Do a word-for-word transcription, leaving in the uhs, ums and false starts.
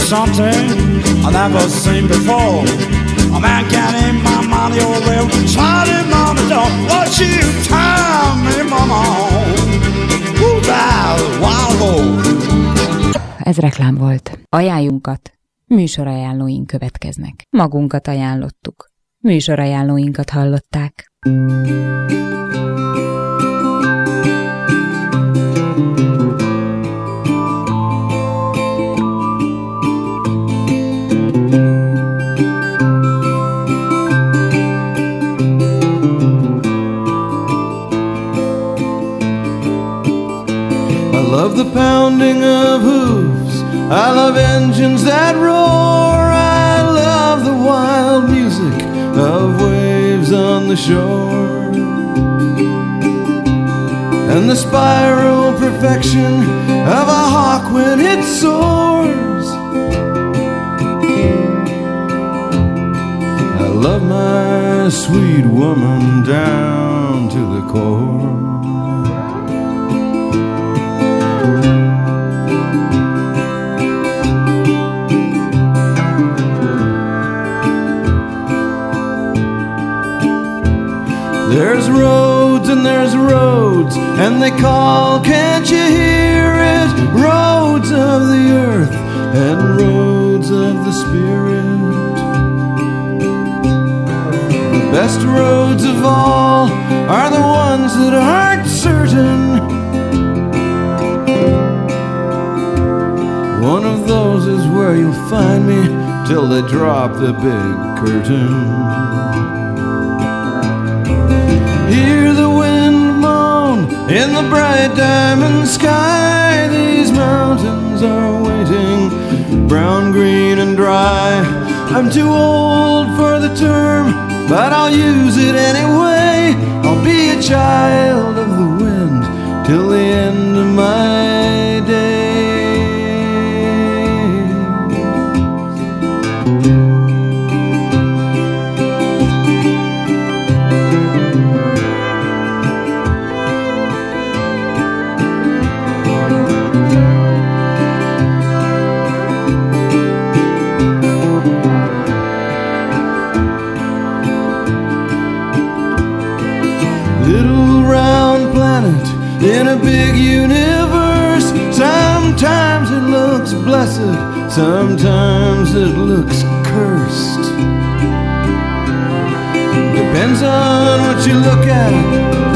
something I never seen before. A man getting my money all real, sliding on the door. What you tell me, mama? Who's that wild? Ez reklám volt. Ajánljunkat. Műsorajánlóink következnek. Magunkat ajánlottuk. Műsorajánlóinkat hallották. I love the pounding of hooves, I love engines that roar, I love the wild music of waves on the shore, and the spiral perfection of a hawk when it soars. I love my sweet woman down to the core. There's roads and there's roads, and they call, can't you hear it? Roads of the earth and roads of the spirit. The best roads of all are the ones that aren't certain. One of those is where you'll find me till they drop the big curtain. Hear the wind moan in the bright diamond sky. These mountains are waiting, brown, green, and dry. I'm too old for the term, but I'll use it anyway. I'll be a child of the wind till the end of my days. In a big universe, sometimes it looks blessed, sometimes it looks cursed. Depends on what you look at.